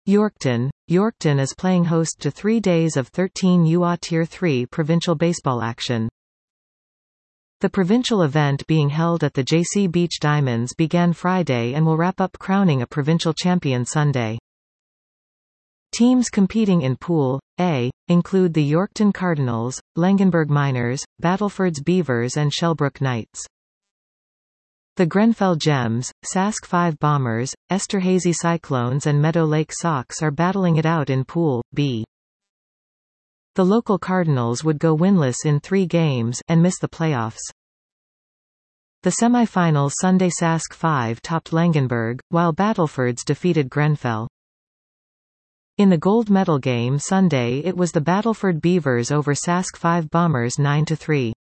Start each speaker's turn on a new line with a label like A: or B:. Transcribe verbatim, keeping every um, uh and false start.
A: Yorkton. Yorkton is playing host to three days of thirteen U A Tier three provincial baseball action. The provincial event being held at the J C Beach Diamonds began Friday and will wrap up crowning a provincial champion Sunday. Teams competing in Pool A include the Yorkton Cardinals, Langenburg Miners, Battleford's Beavers and Shellbrook Knights. The Grenfell Gems, Sask five Bombers, Esterhazy Cyclones and Meadow Lake Sox are battling it out in Pool B. The local Cardinals would go winless in three games and miss the playoffs. The semi-finals Sunday Sask five topped Langenburg, while Battlefords defeated Grenfell. In the gold medal game Sunday it was the Battleford Beavers over Sask five Bombers nine to three.